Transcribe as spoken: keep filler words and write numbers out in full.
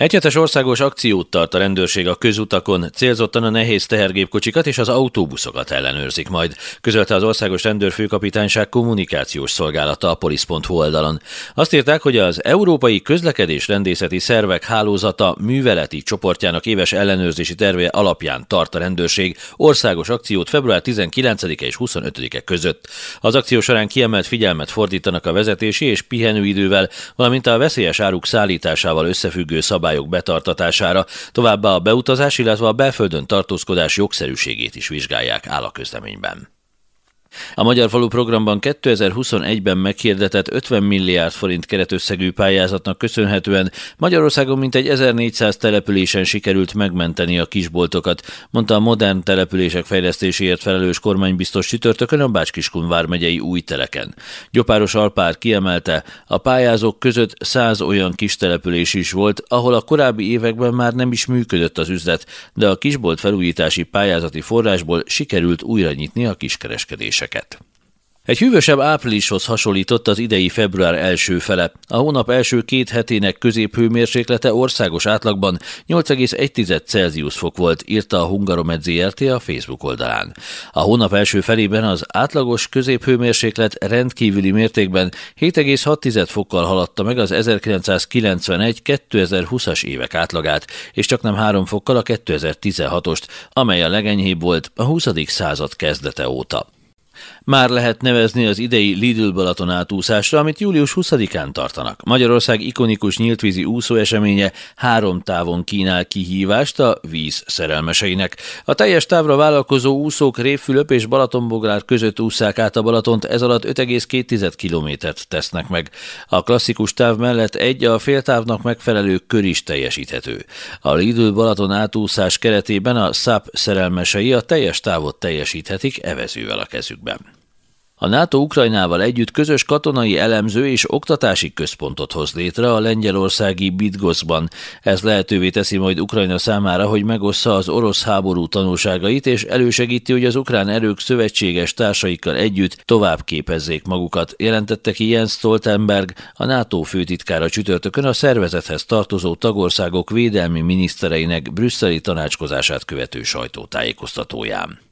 Egyhetes országos akciót tart a rendőrség a közutakon, célzottan a nehéz tehergépkocsikat és az autóbuszokat ellenőrzik majd, közölte az Országos Rendőrfőkapitányság kommunikációs szolgálata a polisz pont hu oldalon. Azt írták, hogy az Európai Közlekedés-Rendészeti Szervek Hálózata műveleti csoportjának éves ellenőrzési terve alapján tart a rendőrség országos akciót február tizenkilencedike és huszonötödike között. Az akció során kiemelt figyelmet fordítanak a vezetési és pihenőidővel, valamint a veszélyes áruk szállításával összefüggő szabályok betartatására, továbbá a beutazás, illetve a belföldön tartózkodás jogszerűségét is vizsgálják, áll a közleményben. A Magyar Falu programban kétezer-huszonegyben meghirdetett ötven milliárd forint keretösszegű pályázatnak köszönhetően Magyarországon mintegy ezernégyszáz településen sikerült megmenteni a kisboltokat, mondta a modern települések fejlesztéséért felelős kormánybiztos csütörtökön a Bács-Kiskun vármegyei Újteleken. Gyopáros Alpár kiemelte, a pályázók között száz olyan kis település is volt, ahol a korábbi években már nem is működött az üzlet, de a kisbolt felújítási pályázati forrásból sikerült újra nyitni a kiskereskedéseket. Egy hűvösebb áprilishoz hasonlított az idei február első fele. A hónap első két hetének középhőmérséklete országos átlagban nyolc egész egy Celsius fok volt, írta a Hungaromed zé er té a Facebook oldalán. A hónap első felében az átlagos középhőmérséklet rendkívüli mértékben hét egész hat fokkal haladta meg az ezerkilencszázkilencvenegy-kétezer-húszas évek átlagát, és csaknem három fokkal a kétezer-tizenhatost, amely a legenyhébb volt a huszadik század kezdete óta. Már lehet nevezni az idei Lidl Balaton átúszásra, amit július huszadikán tartanak. Magyarország ikonikus nyíltvízi úszóeseménye három távon kínál kihívást a víz szerelmeseinek. A teljes távra vállalkozó úszók Révfülöp és Balatonbográr között ússzák át a Balatont, ez alatt öt egész két kilométert tesznek meg. A klasszikus táv mellett egy a féltávnak megfelelő kör is teljesíthető. A Lidl Balaton átúszás keretében a SUP szerelmesei a teljes távot teljesíthetik evezővel a kezükben. A NATO Ukrajnával együtt közös katonai elemző és oktatási központot hoz létre a lengyelországi Bydgoszkban. Ez lehetővé teszi majd Ukrajna számára, hogy megossza az orosz háború tanulságait, és elősegíti, hogy az ukrán erők szövetséges társaikkal együtt tovább képezzék magukat, jelentette ki Jens Stoltenberg, a NATO főtitkára csütörtökön a szervezethez tartozó tagországok védelmi minisztereinek brüsszeli tanácskozását követő sajtótájékoztatóján.